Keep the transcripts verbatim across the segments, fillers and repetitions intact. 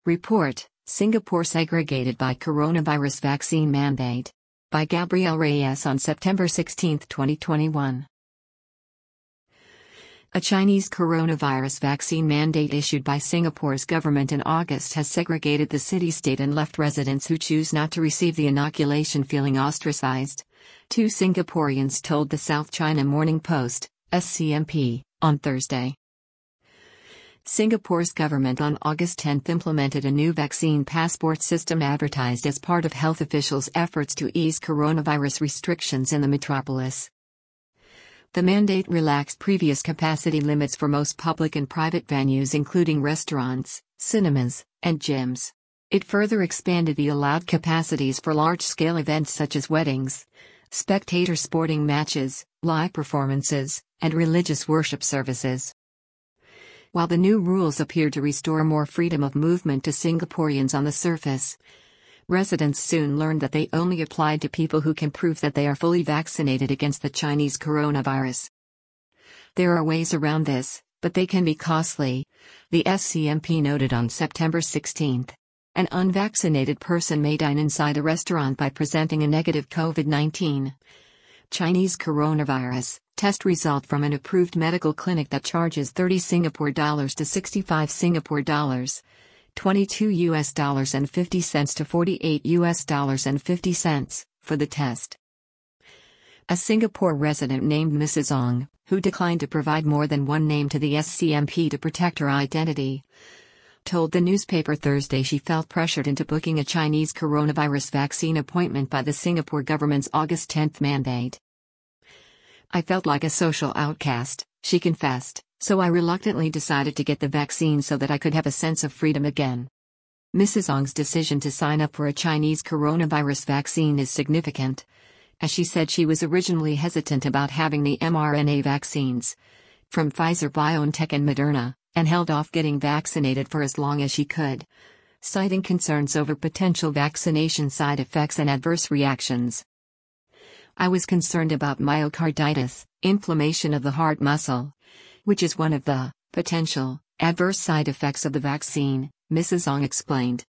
Report: Singapore segregated by coronavirus vaccine mandate. By Gabrielle Reyes on September sixteenth, twenty twenty-one. A Chinese coronavirus vaccine mandate issued by Singapore's government in August has segregated the city-state and left residents who choose not to receive the inoculation feeling ostracized. Two Singaporeans told the South China Morning Post, S C M P, on Thursday. Singapore's government on August tenth implemented a new vaccine passport system advertised as part of health officials' efforts to ease coronavirus restrictions in the metropolis. The mandate relaxed previous capacity limits for most public and private venues including restaurants, cinemas, and gyms. It further expanded the allowed capacities for large-scale events such as weddings, spectator sporting matches, live performances, and religious worship services. While the new rules appear to restore more freedom of movement to Singaporeans on the surface, residents soon learned that they only applied to people who can prove that they are fully vaccinated against the Chinese coronavirus. There are ways around this, but they can be costly, the S C M P noted on September sixteenth. An unvaccinated person may dine inside a restaurant by presenting a negative COVID nineteen Chinese coronavirus test result from an approved medical clinic that charges thirty Singapore dollars to sixty-five Singapore dollars, twenty-two U S dollars and fifty cents to forty-eight U S dollars and fifty cents for the test. A Singapore resident named Missus Ong, who declined to provide more than one name to the S C M P to protect her identity, told the newspaper Thursday she felt pressured into booking a Chinese coronavirus vaccine appointment by the Singapore government's August tenth mandate. I felt like a social outcast, she confessed, so I reluctantly decided to get the vaccine so that I could have a sense of freedom again. Missus Ong's decision to sign up for a Chinese coronavirus vaccine is significant, as she said she was originally hesitant about having the mRNA vaccines from Pfizer-BioNTech and Moderna, and held off getting vaccinated for as long as she could, citing concerns over potential vaccination side effects and adverse reactions. I was concerned about myocarditis, inflammation of the heart muscle, which is one of the potential adverse side effects of the vaccine, Missus Ong explained.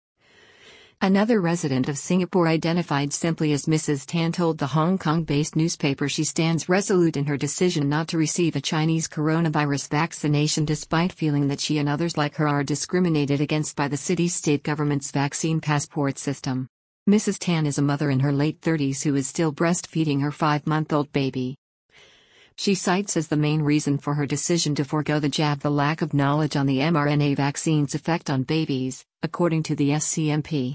Another resident of Singapore identified simply as Missus Tan told the Hong Kong-based newspaper she stands resolute in her decision not to receive a Chinese coronavirus vaccination despite feeling that she and others like her are discriminated against by the city-state government's vaccine passport system. Missus Tan is a mother in her late thirties who is still breastfeeding her five-month-old baby. She cites as the main reason for her decision to forego the jab the lack of knowledge on the mRNA vaccine's effect on babies, according to the S C M P.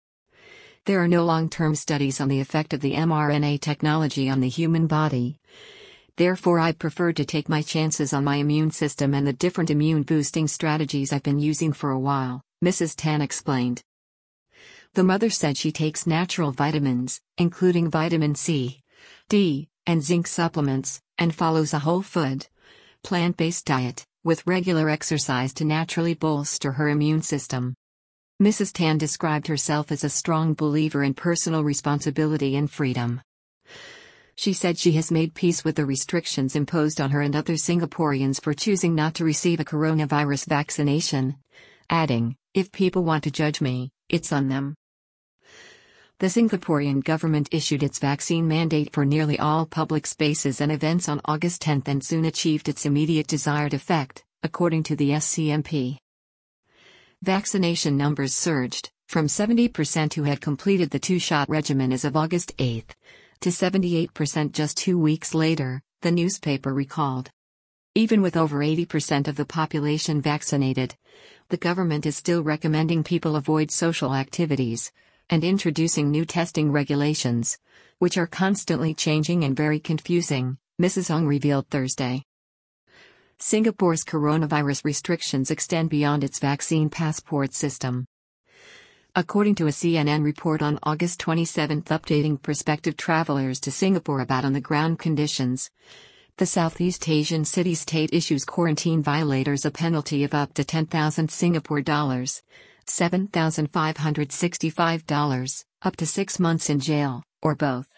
There are no long-term studies on the effect of the mRNA technology on the human body. Therefore, I prefer to take my chances on my immune system and the different immune-boosting strategies I've been using for a while, Missus Tan explained. The mother said she takes natural vitamins, including vitamin C, D, and zinc supplements, and follows a whole food, plant-based diet, with regular exercise to naturally bolster her immune system. Missus Tan described herself as a strong believer in personal responsibility and freedom. She said she has made peace with the restrictions imposed on her and other Singaporeans for choosing not to receive a coronavirus vaccination, adding, "If people want to judge me, it's on them." The Singaporean government issued its vaccine mandate for nearly all public spaces and events on August tenth and soon achieved its immediate desired effect, according to the S C M P. Vaccination numbers surged, from seventy percent who had completed the two-shot regimen as of August eighth, to seventy-eight percent just two weeks later, the newspaper recalled. Even with over eighty percent of the population vaccinated, the government is still recommending people avoid social activities, and introducing new testing regulations, which are constantly changing and very confusing, Missus Ong revealed Thursday. Singapore's coronavirus restrictions extend beyond its vaccine passport system. According to a C N N report on August twenty-seventh updating prospective travelers to Singapore about on-the-ground conditions, the Southeast Asian city-state issues quarantine violators a penalty of up to ten thousand Singapore dollars, seven thousand five hundred sixty-five dollars, up to six months in jail, or both.